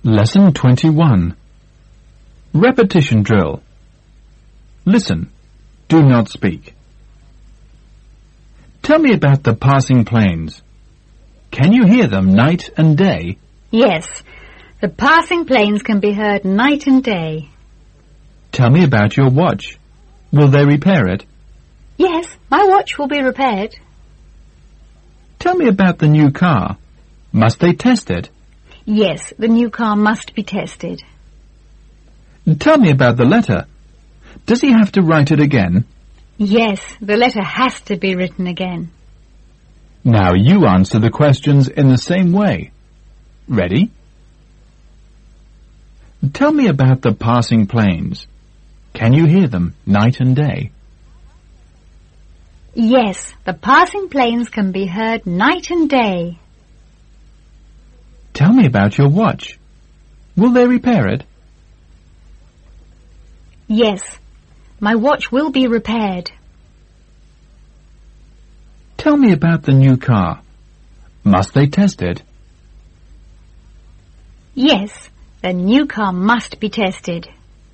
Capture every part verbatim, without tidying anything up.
Lesson twenty-one. Repetition drill. Listen. Do not speak. Tell me about the passing planes. Can you hear them night and day? Yes, the passing planes can be heard night and day. Tell me about your watch. Will they repair it? Yes, my watch will be repaired. Tell me about the new car. Must they test it? Yes, the new car must be tested. Tell me about the letter. Does he have to write it again? Yes, the letter has to be written again. Now you answer the questions in the same way. Ready? Tell me about the passing planes. Can you hear them night and day? Yes, the passing planes can be heard night and day. Tell me about your watch. Will they repair it? Yes, my watch will be repaired. Tell me about the new car. Must they test it? Yes, the new car must be tested.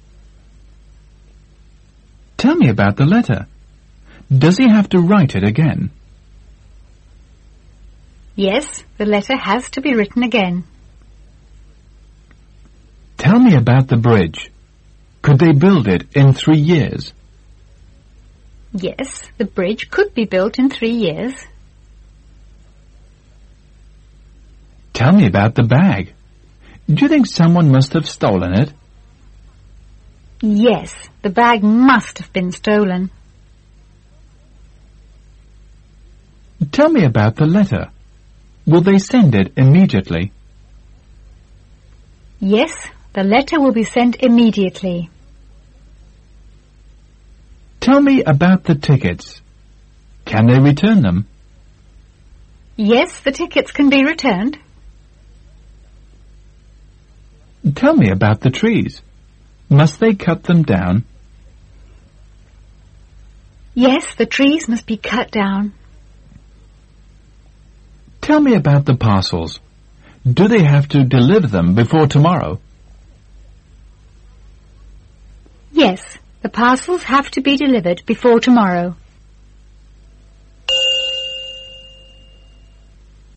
Tell me about the letter. Does he have to write it again? Yes, the letter has to be written again. Tell me about the bridge. Could they build it in three years? Yes, the bridge could be built in three years. Tell me about the bag. Do you think someone must have stolen it? Yes, the bag must have been stolen. Tell me about the letter. Will they send it immediately? Yes, the letter will be sent immediately. Tell me about the tickets. Can they return them? Yes, the tickets can be returned. Tell me about the trees. Must they cut them down? Yes, the trees must be cut down. Tell me about the parcels. Do they have to deliver them before tomorrow? Yes, the parcels have to be delivered before tomorrow.